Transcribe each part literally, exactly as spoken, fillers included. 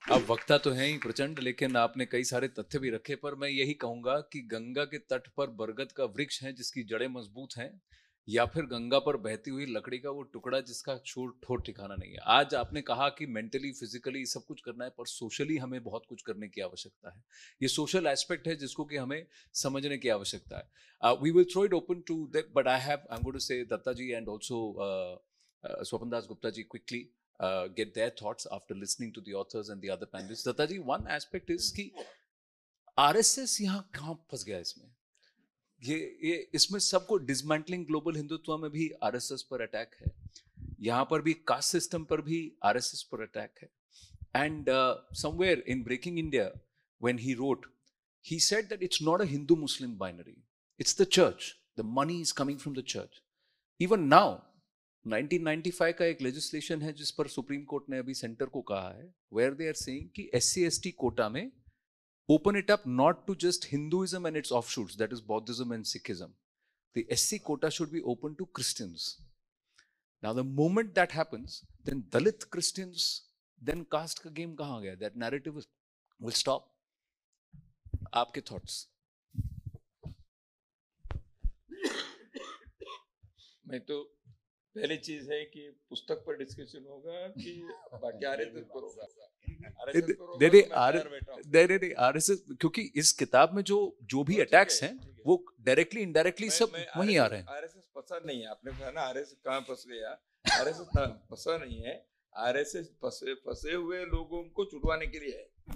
अब वक्ता तो है ही प्रचंड, लेकिन आपने कई सारे तथ्य भी रखे, पर मैं यही कहूंगा कि गंगा के तट पर बरगद का वृक्ष है जिसकी जड़ें मजबूत हैं, या फिर गंगा पर बहती हुई लकड़ी का वो टुकड़ा जिसका छोर ठोर ठिकाना नहीं है। आज आपने कहा कि मेंटली फिजिकली सब कुछ करना है, पर सोशली हमें बहुत कुछ करने की आवश्यकता है। ये सोशल एस्पेक्ट है जिसको कि हमें समझने की आवश्यकता है। We will throw it open to that, but I have I am going to say Datta ji and also Swapan Das Gupta ji quickly uh, get their thoughts after listening to the authors and the other panelists. Datta ji, one aspect is कि RSS यहाँ कहाँ फंस गया इसमें? ये ये इसमें सबको डिसमेंटलिंग ग्लोबल हिंदुत्व में भी आरएसएस पर अटैक है, यहाँ पर भी कास्ट सिस्टम पर भी आरएसएस पर अटैक है. And somewhere in breaking India when he wrote, he said that it's not a Hindu Muslim binary, it's the church, the money is coming from the church. Even now nineteen ninety five का एक legislation है जिस पर supreme court ने अभी centre को कहा है, वेयर दे आर सेइंग कि एससी एसटी कोटा में open it up not to just Hinduism and its offshoots, that is Buddhism and Sikhism. The S C quota should be open to Christians. Now the moment that happens, then Dalit Christians, then caste ka game kahan gaya? That narrative will stop. Aapke thoughts? मैं तो पहली चीज है कि पुस्तक पर discussion होगा कि बाकी आरएसएस पर होगा। आरएसएस, क्योंकि इस किताब में जो जो भी अटैक्स हैं वो डायरेक्टली इनडायरेक्टली सब वहीं आ रहे हैं। आरएसएस फंसा नहीं है, आपने कहा ना आरएसएस कहाँ फंस गया, आरएसएस फंसा नहीं है, आरएसएस फंसे फंसे हुए लोगों को छुड़वाने के लिए है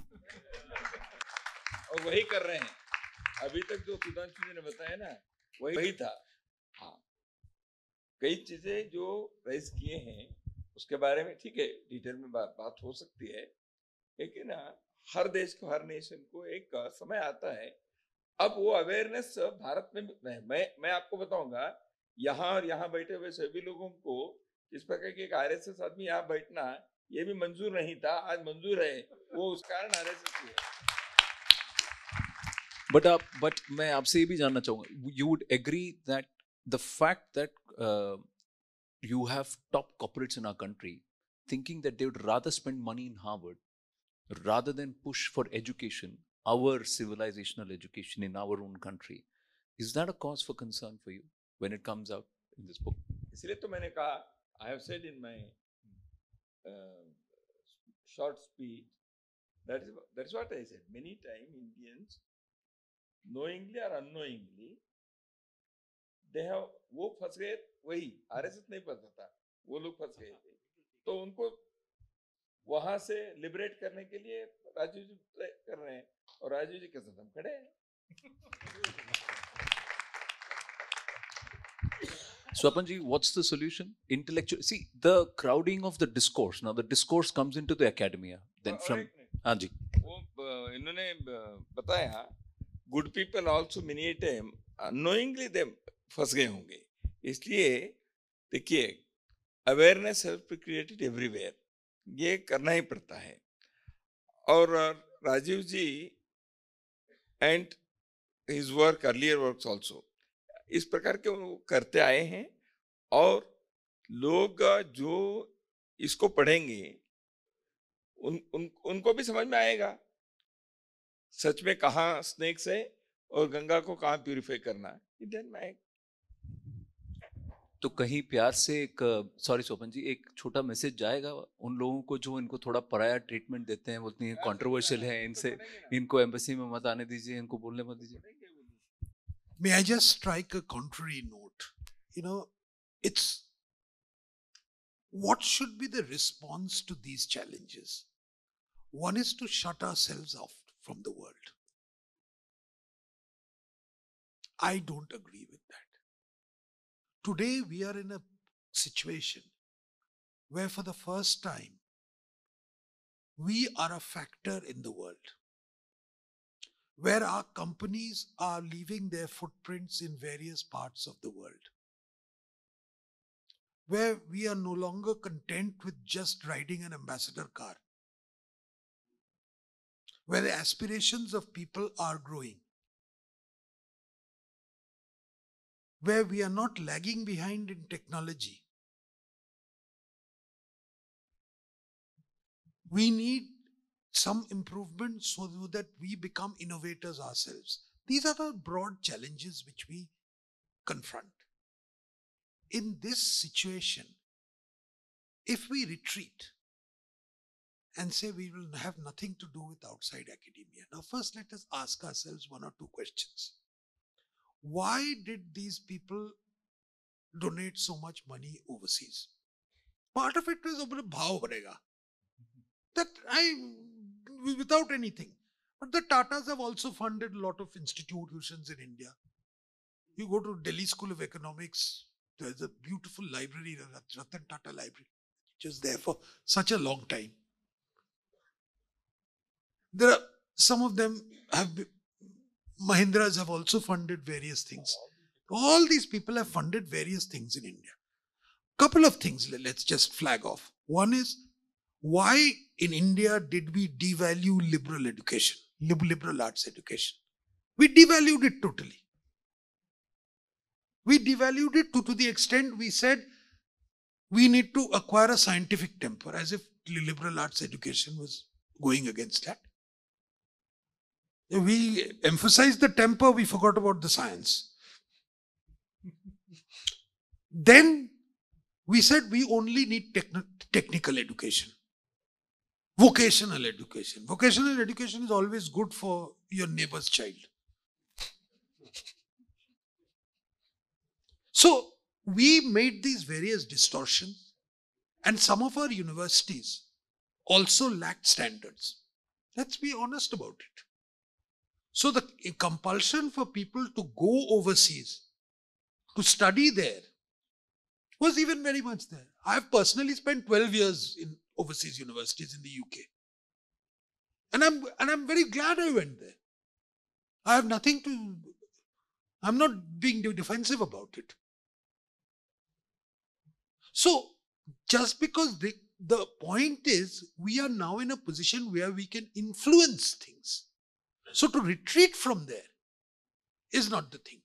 और वही कर रहे हैं। अभी तक जो सुधांशु जी ने बताया ना वही वही था। हाँ, कई चीजें जो रेज किए हैं उसके बारे में ठीक है डिटेल में बात बात हो सकती है, लेकिन हर देश को हर नेशन को एक समय आता है, अब वो अवेयरनेस भारत में मैं मैं, मैं आपको बताऊंगा यहाँ और यहाँ बैठे हुए सभी लोगों को इस प्रकार के एक आरएसएस आदमी यहाँ बैठना ये भी मंजूर नहीं था, आज मंजूर है, वो उस कारण आरएसएस है। बट आप बट मैं आपसे ये भी जानना चाहूंगा, you would agree that the fact that uh, you have top corporates in our country thinking that they would rather spend money in Harvard rather than push for education, our civilizational education in our own country, is that a cause for concern for you when it comes out in this book? इसलिए तो मैंने कहा, I have said in my uh, short speech, that is that is what I said. Many times Indians, knowingly or unknowingly, they have वो फंस गए, वही RSS नहीं फंसा था, वो लोग फंस गए थे, तो उनको वहां से लिबरेट करने के लिए राजीव जी कर रहे हैं और राजीव जी के साथ हम खड़े हैं। Swapan ji, what's the solution? Intellectual, see the crowding of the discourse. Now the discourse comes into the academia. Then from हाँ जी, वो इन्होंने बताया, good people also many time unknowingly they फंस गए होंगे, इसलिए देखिए awareness have to created everywhere, ये करना ही पड़ता है। और Rajiv ji and his work earlier works also इस प्रकार के वो करते आए हैं, और लोग जो इसको पढ़ेंगे उन, उन उनको भी समझ में आएगा सच में कहाँ स्नेक्स है और गंगा को कहाँ प्यूरिफाई करना है। तो कहीं प्यार से एक, सॉरी स्वपन जी, एक छोटा मैसेज जाएगा उन लोगों को जो इनको थोड़ा पराया ट्रीटमेंट देते हैं, बोलते हैं कंट्रोवर्शियल है, इनसे इनको एम्बेसी में मत आने दीजिए, इनको बोलने मत दीजिए। May I just strike a contrary note? You know, it's what should be the response to these challenges? One is to shut ourselves off from the world. I don't agree with that. Today we are in a situation where for the first time we are a factor in the world, where our companies are leaving their footprints in various parts of the world, where we are no longer content with just riding an ambassador car, where the aspirations of people are growing, where we are not lagging behind in technology. We need some improvement so that we become innovators ourselves. These are the broad challenges which we confront. In this situation, if we retreat and say we will have nothing to do with outside academia. Now first let us ask ourselves one or two questions. Why did these people donate so much money overseas? Part of it is over bhav bharega. That I, without anything. But the Tatas have also funded a lot of institutions in India. You go to Delhi School of Economics, there's a beautiful library, the Ratan Tata Library, which is there for such a long time. There are, some of them have, been, Mahindras have also funded various things. All these people have funded various things in India. Couple of things let's just flag off. One is, why in India did we devalue liberal education, liberal arts education? We devalued it totally. We devalued it to, to the extent we said we need to acquire a scientific temper, as if liberal arts education was going against that. We emphasized the temper, we forgot about the science. Then we said we only need techn technical education. Vocational education. Vocational education is always good for your neighbor's child. So we made these various distortions, and some of our universities also lacked standards. Let's be honest about it. So the compulsion for people to go overseas, to study there, was even very much there. I have personally spent twelve years in overseas universities in the U K. And I'm, and I'm very glad I went there. I have nothing to, I'm not being defensive about it. So, just because the, the point is, we are now in a position where we can influence things. So to retreat from there is not the thing.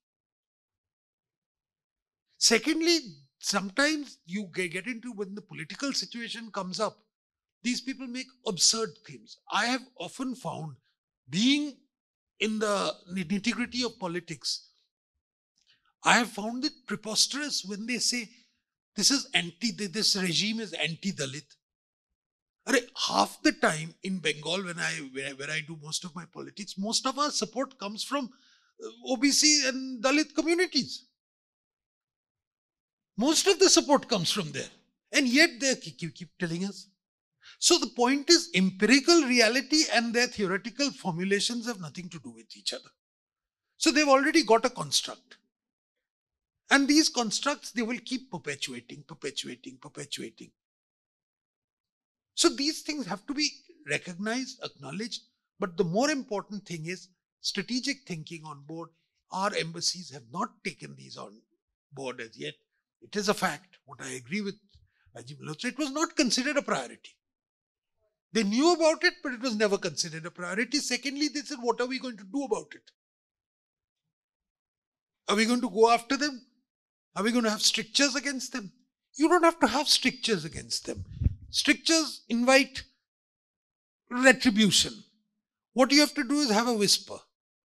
Secondly, sometimes you get into, when the political situation comes up, these people make absurd claims. I have often found, being in the nitty-gritty of politics, I have found it preposterous when they say, this is anti, this regime is anti-Dalit. Half the time in Bengal, when I, where, where I do most of my politics, most of our support comes from O B C and Dalit communities. Most of the support comes from there. And yet they keep, keep telling us. So the point is, empirical reality and their theoretical formulations have nothing to do with each other. So they've already got a construct. And these constructs, they will keep perpetuating, perpetuating, perpetuating. So these things have to be recognized, acknowledged. But the more important thing is strategic thinking on board. Our embassies have not taken these on board as yet. It is a fact. What I agree with Rajiv Malhotra, it was not considered a priority. They knew about it, but it was never considered a priority. Secondly, they said, what are we going to do about it? Are we going to go after them? Are we going to have strictures against them? You don't have to have strictures against them. Strictures invite retribution. What you have to do is have a whisper.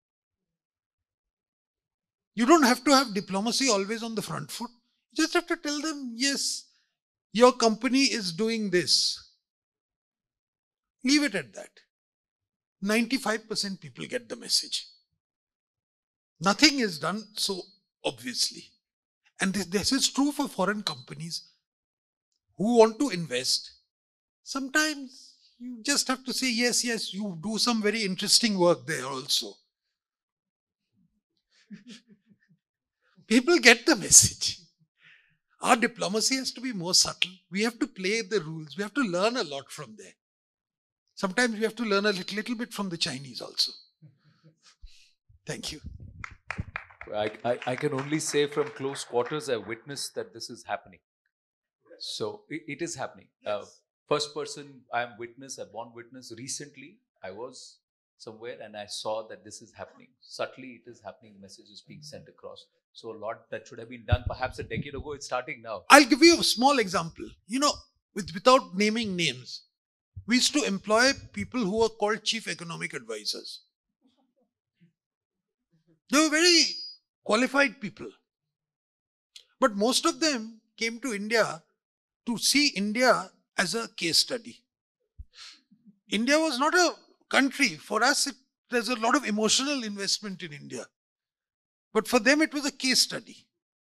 You don't have to have diplomacy always on the front foot. You just have to tell them, yes, your company is doing this. Leave it at that. ninety-five percent people get the message. Nothing is done so obviously. And this, this is true for foreign companies who want to invest. Sometimes you just have to say, yes, yes, you do some very interesting work there also. People get the message. Our diplomacy has to be more subtle. We have to play the rules. We have to learn a lot from there. Sometimes we have to learn a little, little bit from the Chinese also. Thank you. I, I, I can only say from close quarters, I witnessed that this is happening. So it, it is happening. Yes. Uh, first person, I am witness, I born witness. Recently, I was somewhere and I saw that this is happening. Subtly, it is happening. The message is being sent across. So a lot that should have been done perhaps a decade ago, it's starting now. I'll give you a small example. You know, with, without naming names. we used to employ people who were called chief economic advisors. They were very qualified people. But most of them came to India to see India as a case study. India was not a country. For us, it, there's a lot of emotional investment in India. But for them, it was a case study.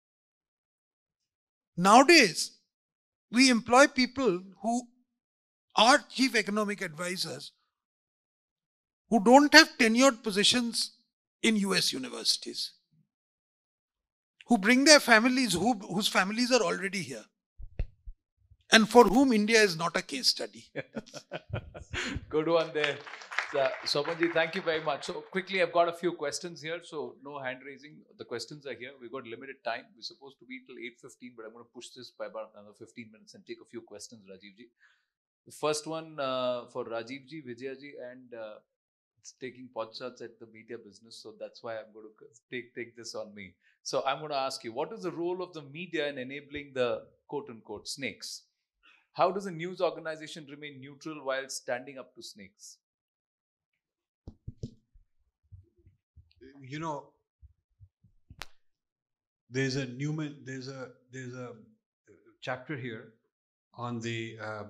Nowadays, we employ people who are chief economic advisors who don't have tenured positions in U S universities, who bring their families, who, whose families are already here, and for whom India is not a case study. Good one there. Uh, Sopanji, thank you very much. So quickly, I've got a few questions here. So no hand raising. The questions are here. We've got limited time. We're supposed to be till eight fifteen, but I'm going to push this by about another fifteen minutes and take a few questions, Rajeevji. The first one uh, for Rajeevji, Vijayaji, and uh, it's taking pot shots at the media business. So that's why I'm going to take, take this on me. So I'm going to ask you, what is the role of the media in enabling the quote-unquote snakes? How does a news organization remain neutral while standing up to snakes? You know, there's a Newman, there's a there's a chapter here on the uh,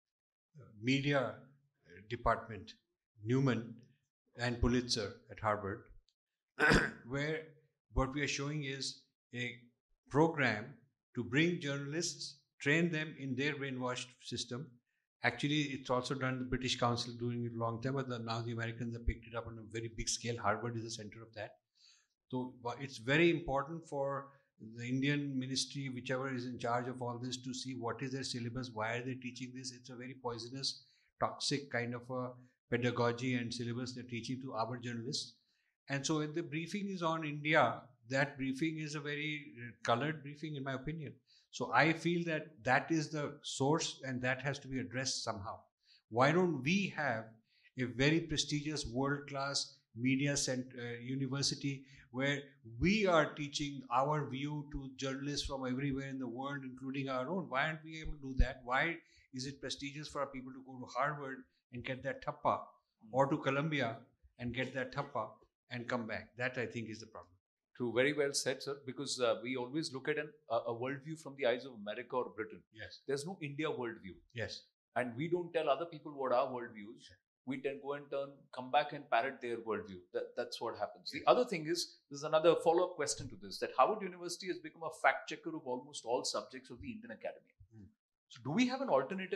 media department, Newman and Pulitzer at Harvard, where what we are showing is a program to bring journalists, train them in their brainwashed system. Actually, it's also done the British Council doing it a long time, but now the Americans have picked it up on a very big scale. Harvard is the center of that. So it's very important for the Indian ministry, whichever is in charge of all this, to see what is their syllabus, why are they teaching this. It's a very poisonous, toxic kind of a pedagogy and syllabus they're teaching to our journalists. And so if the briefing is on India, that briefing is a very colored briefing, in my opinion. So I feel that that is the source and that has to be addressed somehow. Why don't we have a very prestigious world-class media center, uh, university where we are teaching our view to journalists from everywhere in the world, including our own? Why aren't we able to do that? Why is it prestigious for our people to go to Harvard and get that thappa, or to Columbia and get that thappa and come back? That, I think, is the problem. True, very well said, sir, because uh, we always look at an, uh, a worldview from the eyes of America or Britain. Yes. There's no India worldview. Yes. And we don't tell other people what our worldview is. We then go and turn, come back and parrot their worldview. That, that's what happens. Yes. The other thing is, there's another follow-up question to this, that Harvard University has become a fact checker of almost all subjects of the Indian Academy. Hmm. So do we have an alternative?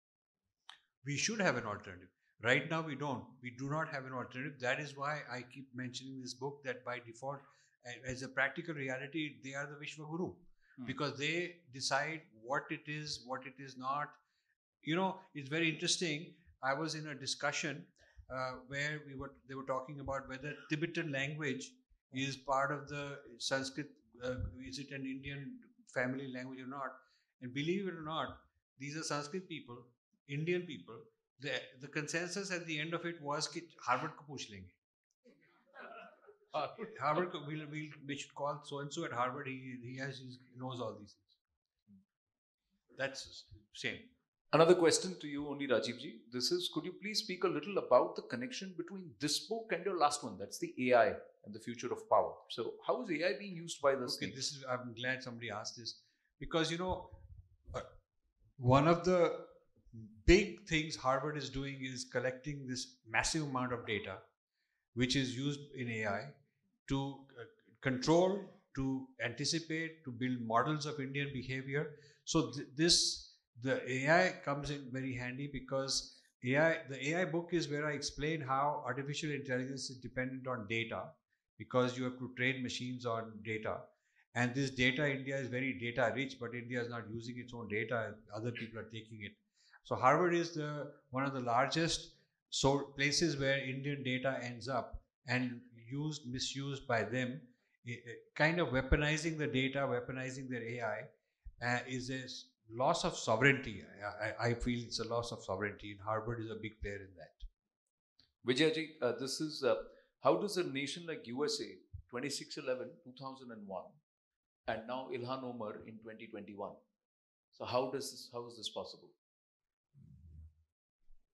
We should have an alternative. Right now, we don't. We do not have an alternative. That is why I keep mentioning this book, that by default, as a practical reality, they are the Vishwa Guru, hmm. because they decide what it is, what it is not. You know, it's very interesting. I was in a discussion uh, where we were they were talking about whether Tibetan language is part of the Sanskrit, uh, is it an Indian family language or not? And believe it or not, these are Sanskrit people, Indian people. The, the consensus at the end of it was that Harvard ko pooch lenge. Harvard, Harvard we'll, we'll, we should call so and so at Harvard. He he has he knows all these things. That's same. Another question to you, only Rajeevji. This is: could you please speak a little about the connection between this book and your last one? That's the A I and the future of power. So, how is A I being used by the Okay, snakes? this is. I'm glad somebody asked this, because you know, uh, one of the big things Harvard is doing is collecting this massive amount of data, which is used in A I to uh, control, to anticipate, to build models of Indian behavior. So th- this, the A I comes in very handy, because A I, the A I book is where I explain how artificial intelligence is dependent on data, because you have to train machines on data. And this data, India is very data rich, but India is not using its own data. Other people are taking it. So Harvard is the one of the largest so places where Indian data ends up and used, misused by them, kind of weaponizing the data, weaponizing their A I, uh, is a loss of sovereignty. I, I feel it's a loss of sovereignty, and Harvard is a big player in that. Vijayji, uh, this is, uh, how does a nation like U S A, twenty-six eleven, two thousand one, and now Ilhan Omar in twenty twenty-one. So how does this, how is this possible?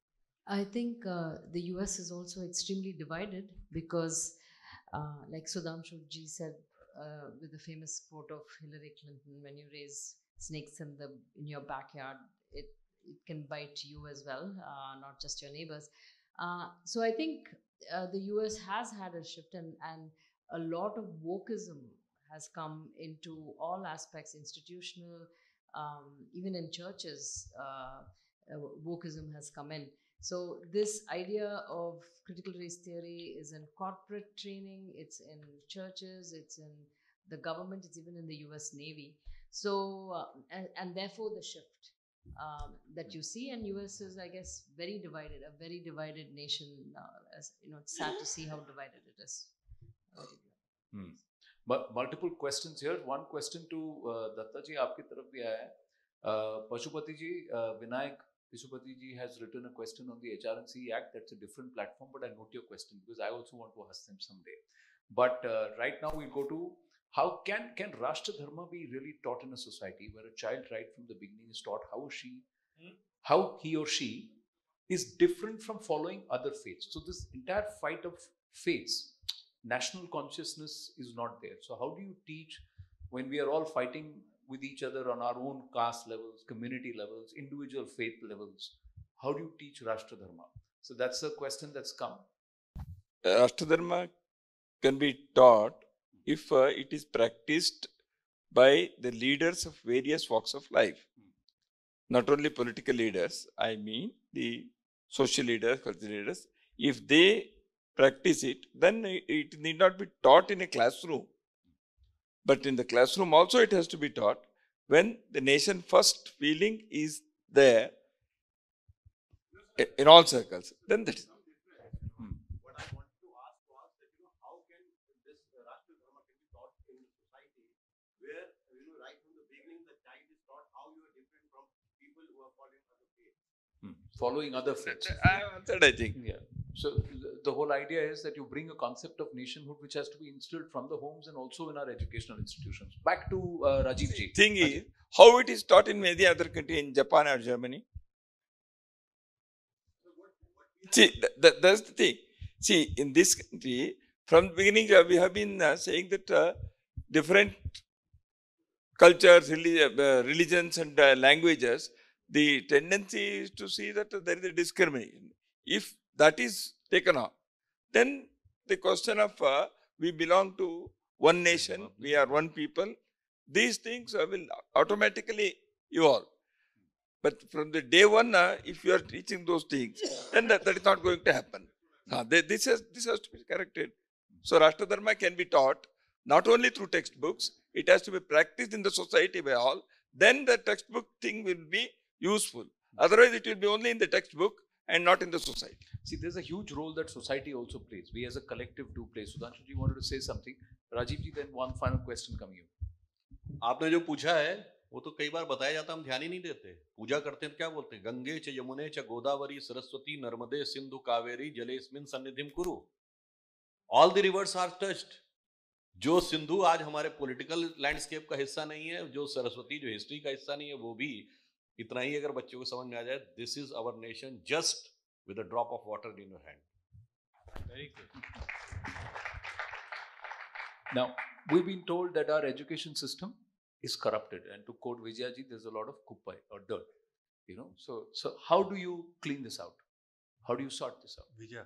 I think uh, the U S is also extremely divided because, uh, like Sudhanshu ji said, uh, with the famous quote of Hillary Clinton, when you raise snakes in the in your backyard, it it can bite you as well, uh, not just your neighbors. Uh, so I think uh, the U S has had a shift, and and a lot of wokeism has come into all aspects, institutional, um, even in churches. Uh, uh, wokeism has come in. So this idea of critical race theory is in corporate training, it's in churches, it's in the government, it's even in the U S Navy. So uh, and, and therefore the shift um, that you see, and U S is, I guess, very divided, a very divided nation. Uh, as you know, it's sad to see how divided it is. Hmm. But multiple questions here. One question to uh, Datta ji, आपकी तरफ भी आया है. Uh, Pashupati ji, uh, Vinayak Pashupati ji has written a question on the H R N C Act. That's a different platform, but I note your question because I also want to ask them someday. But uh, right now we go to how can can Rashtra Dharma be really taught in a society where a child right from the beginning is taught how she, hmm? how he or she is different from following other faiths. So this entire fight of faiths, national consciousness is not there. So how do you teach when we are all fighting with each other on our own caste levels, community levels, individual faith levels? How do you teach Rashtra Dharma? So that's a question that's come. Rashtra Dharma can be taught if uh, it is practiced by the leaders of various walks of life. Not only political leaders, I mean the social leaders, cultural leaders. If they practice it, then it need not be taught in a classroom. But in the classroom also it has to be taught when the nation first feeling is there in all circles. Then that is. What I want to ask was that, you know, how can this Rashtra Dharma can be taught in society where, you know, right from the beginning the child is taught how you are different from people who are following other faiths. Hmm. Following other faiths. I answered, I think. Yeah. So the whole idea is that you bring a concept of nationhood which has to be instilled from the homes and also in our educational institutions. Back to uh, Rajiv ji. Thing is, how it is taught in many other countries, in Japan or Germany. See, th th that's the thing. See, in this country, from the beginning, uh, we have been uh, saying that uh, different cultures, relig uh, religions, and uh, languages, the tendency is to see that uh, there is a discrimination. If that is taken off, then the question of uh, we belong to one nation, we are one people, these things uh, will automatically evolve. But from the day one, uh, if you are teaching those things, then that, that is not going to happen. Uh, they, this, has, this has to be corrected. So Rashtra Dharma can be taught not only through textbooks, it has to be practiced in the society by all. Then the textbook thing will be useful. Otherwise, it will be only in the textbook and not in the society. See, there's a huge role that society also plays. We as a collective do play. Sudhanshu ji wanted to say something. Rajiv ji, then one final question coming you. आपने जो पूछा है वो तो कई बार बताया जाता, हम ध्यान ही नहीं देते. पूजा करते हैं तो क्या बोलते हैं? गंगे च यमुने च गोदावरी सरस्वती नर्मदे सिंधु कावेरी जलेस्मिन सन्निधिम कुरु. All the rivers are touched. जो सिंधु आज हमारे पॉलिटिकल लैंडस्केप का हिस्सा नहीं है, जो सरस्वती जो हिस्ट्री का हिस्सा नहीं है, वो भी इतना ही अगर बच्चों को समझ में आ जाए, this is our nation just with a drop of water in your hand. Very good. Now, we've been told that our education system is corrupted, and to quote Vijaya ji, there's a lot of kupai or dirt, you know. So, so how do you clean this out? How do you sort this out? Vijaya.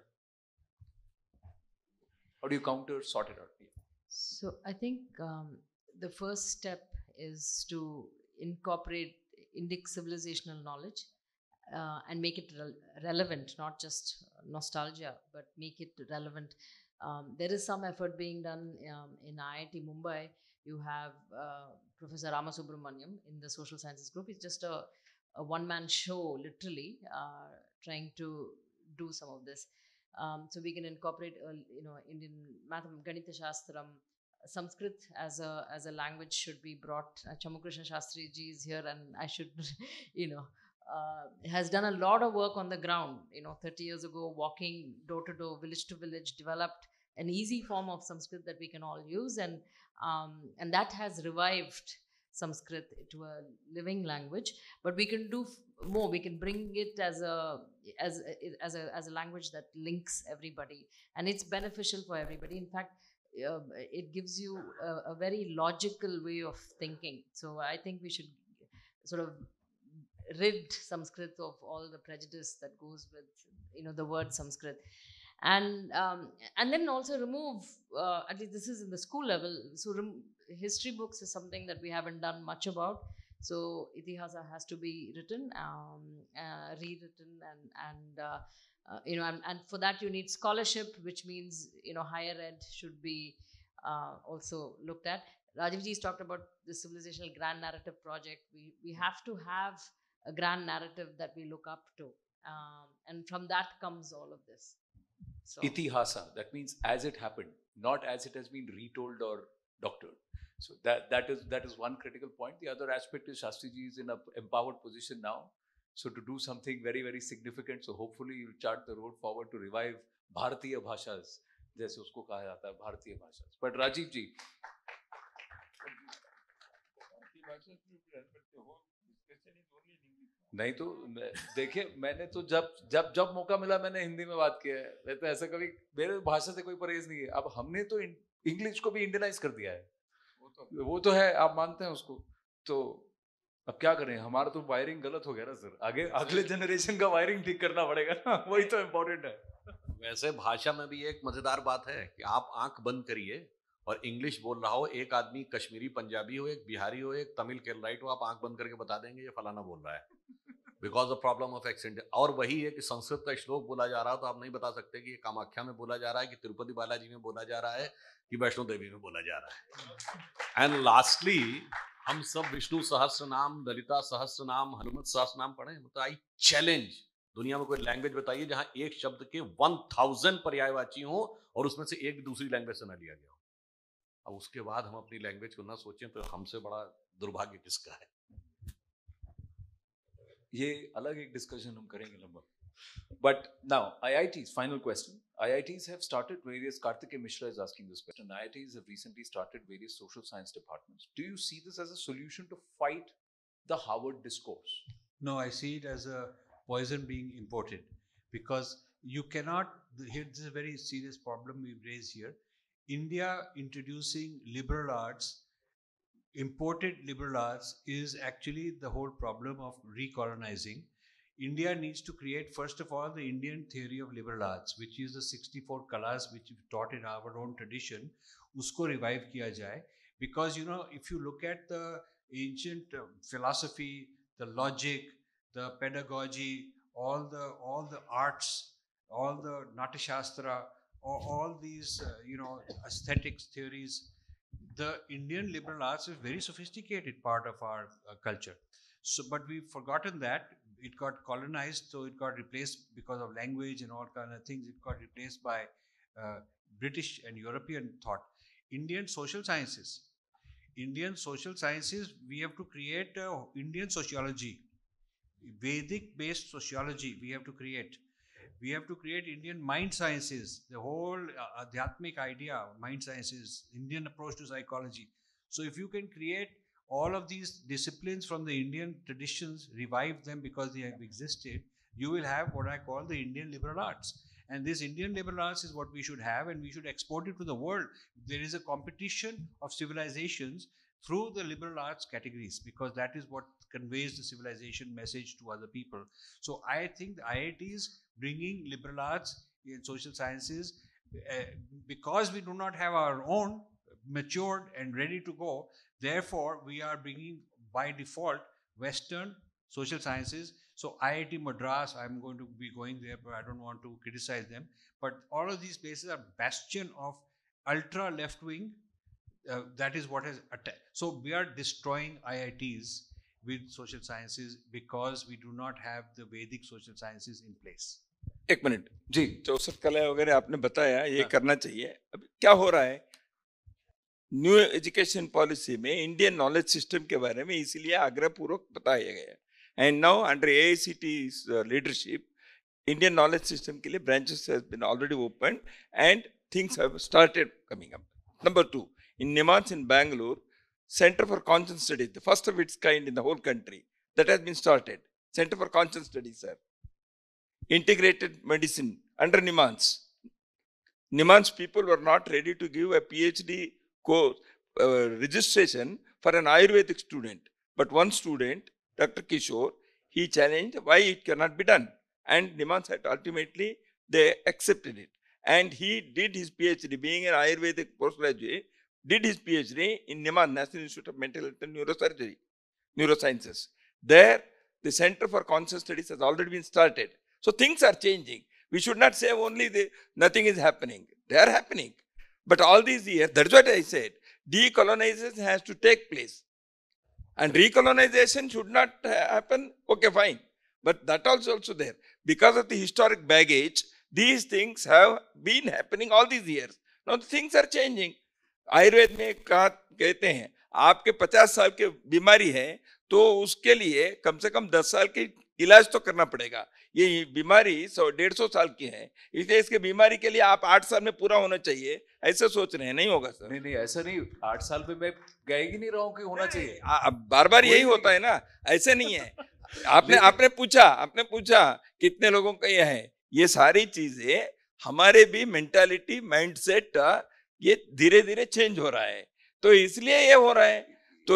How do you counter sort it out? Yeah. So I think um, the first step is to incorporate Indic civilizational knowledge uh, and make it re relevant, not just nostalgia, but make it relevant. Um, there is some effort being done um, in I I T Mumbai. You have uh, Professor Ramasubramaniam in the social sciences group. It's just a, a one-man show, literally, uh, trying to do some of this. Um, so we can incorporate, uh, you know, Indian math, Ganita Shastram, Sanskrit as a as a language should be brought. Uh, Chamukrishna Shastri ji is here, and I should, you know, uh, has done a lot of work on the ground. You know, thirty years ago, walking door to door, village to village, developed an easy form of Sanskrit that we can all use, and um, and that has revived Sanskrit to a living language, but we can do f- more. We can bring it as a as a, as a as a language that links everybody, and it's beneficial for everybody. In fact, uh, it gives you a, a very logical way of thinking. So I think we should sort of rid Sanskrit of all the prejudice that goes with, you know, the word Sanskrit, and um, and then also remove, uh, at least this is in the school level, so rem- history books is something that we haven't done much about. So itihasa has to be written, um, uh, rewritten, and and uh, uh, you know, and, and for that you need scholarship, which means, you know, higher ed should be uh, also looked at. Rajiv ji's talked about the civilizational grand narrative project. We we have to have a grand narrative that we look up to, um, and from that comes all of this. So Itihasa, that means as it happened, not as it has been retold or doctored. So that that is that is one critical point. The other aspect is Shastriji is in an empowered position now, so to do something very very significant. So hopefully you'll chart the road forward to revive Bharatiya Bhashas, जैसे उसको कहा जाता है भारतीय भाषा. But Rajiv ji, नहीं तो देखिए, मैंने तो जब जब जब मौका मिला मैंने हिंदी में बात किया है. मैं तो ऐसा कभी, मेरे भाषा से कोई परहेज नहीं है. अब हमने तो इंग्लिश को भी इंडियनाइज कर दिया है, वो तो वो तो है, आप मानते हैं उसको. तो अब क्या करें, हमारा तो वायरिंग गलत हो गया ना सर. आगे अगले जनरेशन का वायरिंग ठीक करना पड़ेगा ना, वही तो इम्पोर्टेंट है. वैसे भाषा में भी एक मजेदार बात है कि आप आंख बंद करिए और इंग्लिश बोल रहा हो, एक आदमी कश्मीरी पंजाबी हो, एक बिहारी हो, एक तमिल केरलाइट हो, आप आंख बंद करके बता देंगे ये फलाना बोल रहा है, because of problem of accent. और वही है कि संस्कृत का श्लोक बोला जा रहा हो तो आप नहीं बता सकते कि ये कामाख्या में बोला जा रहा है, कि तिरुपति बालाजी में बोला जा रहा है, कि वैष्णो देवी में बोला जा रहा है. एंड लास्टली हम सब विष्णु सहस्त्र नाम, ललिता सहस्त्र नाम, हनुमत सहस्त्र नाम पढ़े. मतलब आई चैलेंज, दुनिया में कोई लैंग्वेज बताइए जहां एक शब्द के वन थाउजेंड पर्यायवाची हो और उसमें से एक भी दूसरी लैंग्वेज से ना लिया गया हो. अब उसके बाद हम अपनी लैंग्वेज को ना सोचें तो हमसे बड़ा दुर्भाग्य किसका है. ये अलग एक डिस्कशन हम करेंगे लंबा. But now I I Ts, final question. I I Ts have started various, Karthikeya Mishra is asking this question. I I Ts have recently started various social science departments. Do you see this as a solution to fight the Harvard discourse? No, I see it as a poison being imported, because you cannot, here this is a very serious problem we raise here. India introducing liberal arts, imported liberal arts, is actually the whole problem of recolonizing. India needs to create, first of all, the Indian theory of liberal arts, which is the sixty-four kalas which we taught in our own tradition. Usko revive kiya jaye, because you know, if you look at the ancient uh, philosophy, the logic, the pedagogy, all the all the arts, all the Natashastra, all, all these uh, you know, aesthetics theories, the Indian liberal arts is very sophisticated part of our uh, culture. So, but we've forgotten that. It got colonized, so it got replaced because of language and all kind of things. It got replaced by uh, British and European thought. Indian social sciences, Indian social sciences, we have to create uh, Indian sociology, Vedic-based sociology. We have to create. We have to create Indian mind sciences, the whole uh, Adhyatmic idea, mind sciences, Indian approach to psychology. So if you can create all of these disciplines from the Indian traditions, revive them because they have existed, you will have what I call the Indian liberal arts. And this Indian liberal arts is what we should have, and we should export it to the world. There is a competition of civilizations through the liberal arts categories, because that is what conveys the civilization message to other people. So I think the I I Ts bringing liberal arts in social sciences, uh, because we do not have our own matured and ready to go, therefore we are bringing by default Western social sciences. So I I T Madras, I'm going to be going there, but I don't want to criticize them. But all of these places are bastion of ultra left wing. Uh, that is what has attacked. So we are destroying I I Ts with social sciences because we do not have the Vedic social sciences in place. एक minute जी, चौसठ कला वगैरह आपने बताया, ये करना चाहिए. अब क्या हो रहा है न्यू एजुकेशन पॉलिसी में, इंडियन नॉलेज सिस्टम के बारे में इसीलिए आग्रह पूर्वक बताया गया. And now under A I C T leadership, Indian knowledge system के लिए branches has been already open and things have started coming up. Number two, in Nimans in Bangalore, Center for Conscience Studies, the first of its kind in the whole country, that has been started. Center for Conscience Studies, sir. Integrated medicine under Nimans. Nimans people were not ready to give a PhD course uh, registration for an Ayurvedic student. But one student, Doctor Kishore, he challenged why it cannot be done. And Nimans had ultimately, they accepted it. And he did his PhD, being an Ayurvedic postgraduate, did his PhD in Nimans, National Institute of Mental Health and Neurosurgery, Neurosciences. There, the Center for Conscious Studies has already been started. So things are changing. We should not say only the, nothing is happening. They are happening. But all these years, that's what I said, decolonization has to take place. And recolonization should not happen, okay, fine. But that also also there. Because of the historic baggage, these things have been happening all these years. Now the things are changing. Ayurveda में कहा कहते हैं आपके पचास साल की बीमारी है तो उसके लिए कम से कम दस साल की इलाज तो करना पड़ेगा. ये बीमारी सौ डेढ़ सौ साल की है, इसलिए इसके बीमारी के लिए आप आठ साल में पूरा होना चाहिए, ऐसे सोच रहे हैं. नहीं होगा सर. नहीं नहीं ऐसा नहीं. आठ साल में मैं कह ही नहीं रहा हूँ कि होना चाहिए. अब बार बार यही होता है ना, ऐसे नहीं है. आपने आपने पूछा आपने पूछा कितने लोगों का यह है. ये सारी चीजें हमारे भी मेंटालिटी माइंडसेट ये धीरे धीरे चेंज हो रहा है, तो इसलिए ये हो रहा है. तो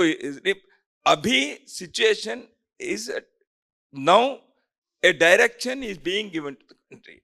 अभी situation is now a direction is being given to the country.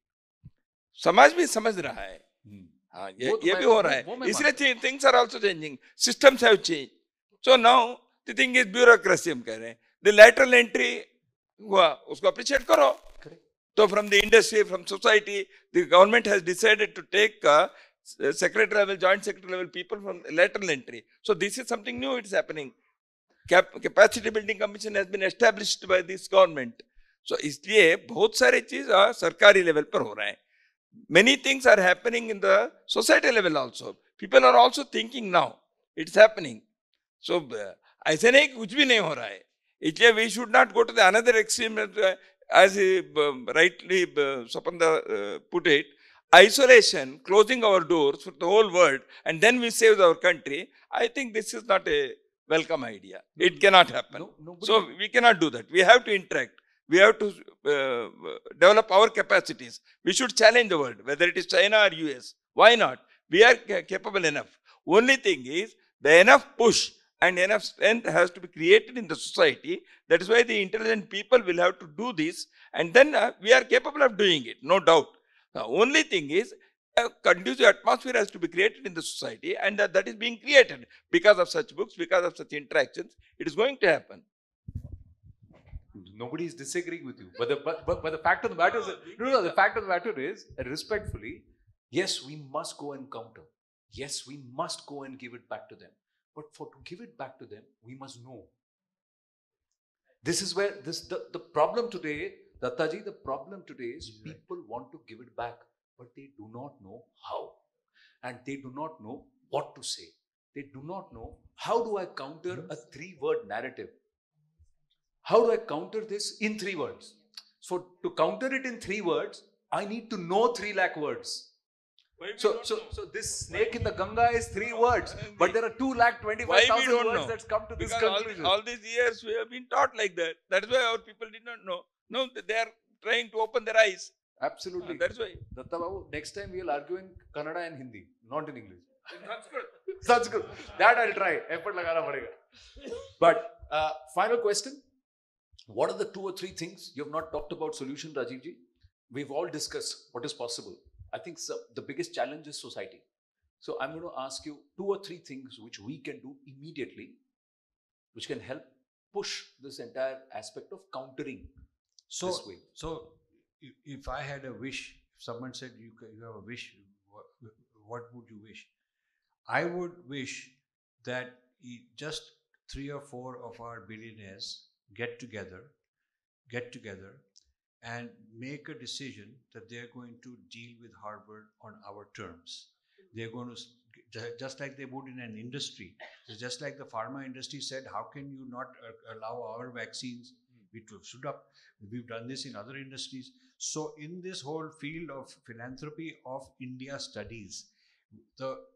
समाज भी समझ रहा है. हाँ, ये ये भी हो रहा है. इसलिए things are also changing. Systems have change. So now the thing is bureaucracy. हम कह रहे हैं द लैटरल एंट्री हुआ, उसको अप्रिशिएट करो. तो from the industry, from society, the government has decided to take secretary level, joint secretary level people from lateral entry. So this is something new. It's happening. Cap capacity building commission has been established by this government. So इसलिए बहुत सारे चीज सरकारी level पर हो रहे हैं. Many things are happening in the society level also. People are also thinking now. It's happening. So ऐसे नहीं कुछ भी नहीं हो रहा है. इसलिए we should not go to the another extreme, as rightly Swapanda put it. Isolation, closing our doors for the whole world, and then we save our country. I think this is not a welcome idea. It cannot happen. No, so we cannot do that. We have to interact. We have to uh, develop our capacities. We should challenge the world, whether it is China or U S. Why not? We are capable enough. Only thing is, the enough push and enough strength has to be created in the society. That is why the intelligent people will have to do this, and then uh, we are capable of doing it, no doubt. The only thing is, a conducive atmosphere has to be created in the society, and that, that is being created because of such books, because of such interactions. It is going to happen. Nobody is disagreeing with you, but the but, but, but the fact of the matter is, no, no, the fact of the matter is, respectfully, yes, we must go and counter. Yes, we must go and give it back to them. But for to give it back to them, we must know. This is where this the, the problem today. Dattaji, the problem today is people want to give it back, but they do not know how. And they do not know what to say. They do not know how do I counter a three-word narrative. How do I counter this in three words? So to counter it in three words, I need to know three lakh words. So, so, so this snake in the Ganga is three words, but there are two lakh twenty-five thousand words know? that's come to because this conclusion. All, all these years we have been taught like that. That is why our people did not know. No, they are trying to open their eyes. Absolutely. Uh, that's why. Datta Babu, next time we will argue in Kannada and Hindi, not in English. That's good. That's good. That I'll try. Effort lagana padega. But uh, final question. What are the two or three things you have not talked about solution, Rajiv ji? We've all discussed what is possible. I think so, the biggest challenge is society. So I'm going to ask you two or three things which we can do immediately, which can help push this entire aspect of countering so, this way. So if, if I had a wish, if someone said you, you have a wish, what, what would you wish? I would wish that just three or four of our billionaires get together, get together and make a decision that they're going to deal with Harvard on our terms. They're going to, just like they would in an industry, just like the pharma industry said, how can you not allow our vaccines? We stood up. We've done this in other industries. So in this whole field of philanthropy of India studies, the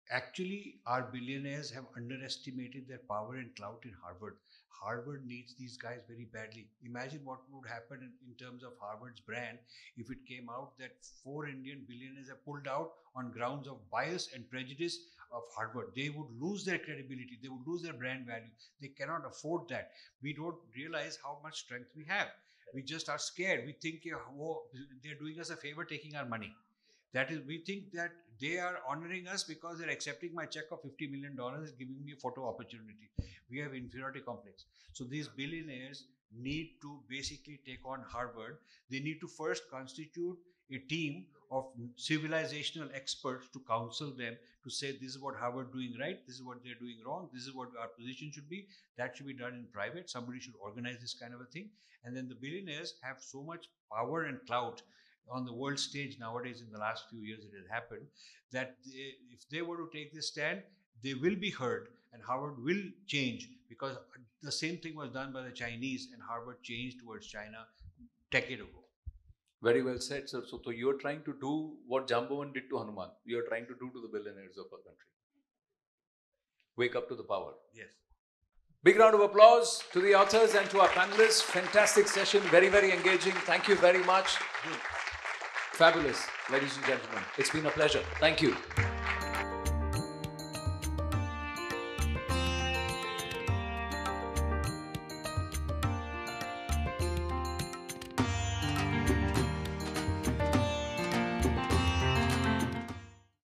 actually, our billionaires have underestimated their power and clout in Harvard. Harvard needs these guys very badly. Imagine what would happen in, in terms of Harvard's brand if it came out that four Indian billionaires are pulled out on grounds of bias and prejudice of Harvard. They would lose their credibility. They would lose their brand value. They cannot afford that. We don't realize how much strength we have. We just are scared. We think, oh, they're doing us a favor taking our money. That is, we think that they are honoring us because they're accepting my check of fifty million dollars and giving me a photo opportunity. We have inferiority complex. So these billionaires need to basically take on Harvard. They need to first constitute a team of civilizational experts to counsel them to say, this is what Harvard doing right, this is what they're doing wrong, this is what our position should be. That should be done in private. Somebody should organize this kind of a thing. And then the billionaires have so much power and clout on the world stage nowadays, in the last few years it has happened, that they, if they were to take this stand, they will be heard and Harvard will change, because the same thing was done by the Chinese and Harvard changed towards China a decade ago. Very well said, sir. So, so you're trying to do what Jambavan did to Hanuman. You're trying to do to the billionaires of our country. Wake up to the power. Yes. Big round of applause to the authors and to our panelists. Fantastic session. Very, very engaging. Thank you very much. Fabulous, ladies and gentlemen. It's been a pleasure. Thank you.